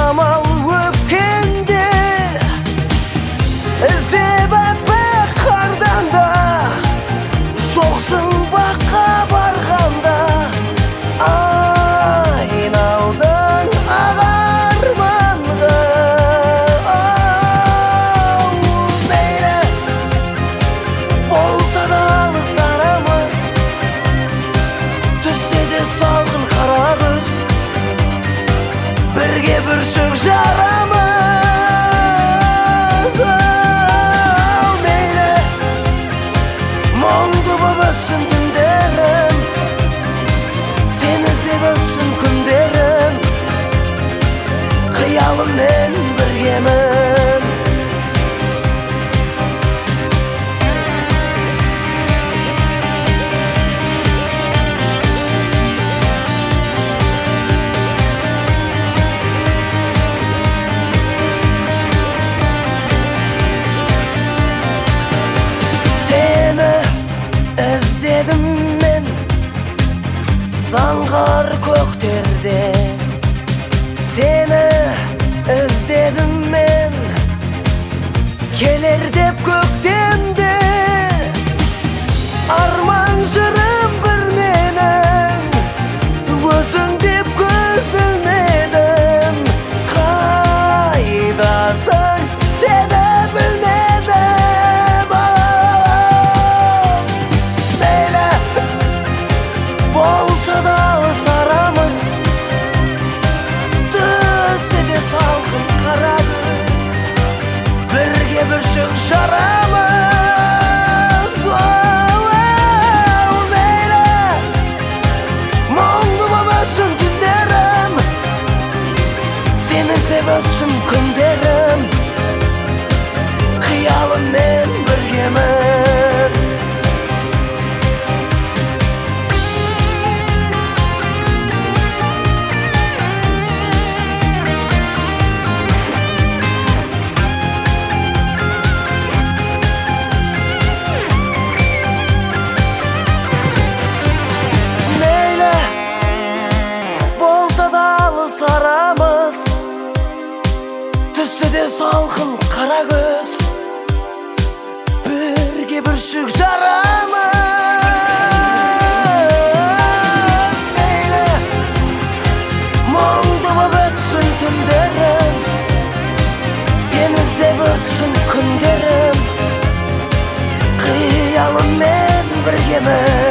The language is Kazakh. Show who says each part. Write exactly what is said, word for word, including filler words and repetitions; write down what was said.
Speaker 1: самал өткенде іздеп аппақ қардан да жоқсың баққа барғанда айналдың ақ арманға. Мейлі болса да алыс арамыз, түссе де салқын қара күз, бірге бүршік жарамыз. Мейлі мұңды боп өтсін түндерім, сен іздеп өтсін күндерім, қиялыммен біргемін. Іздедім мен заңғар көктерде, сені іздедім мен келер деп көктемде. Арман жырым бір менің, өзің деп көз ілмедім. Қайдасың сені білмедім. Болса да алыс арамыз, түссе де салқын қара күз, бірге бүршік жарамыз. Мейлі мұңды боп өтсін түндерім, сен іздеп өтсін күндерім, қиялыммен біргемін. Арамыз, түссе де салқын қара күз, бірге бүршік жарамыз. Мейлі мұңды боп өтсін түндерім, сен іздеп өтсін күндерім, қиялыммен біргемін.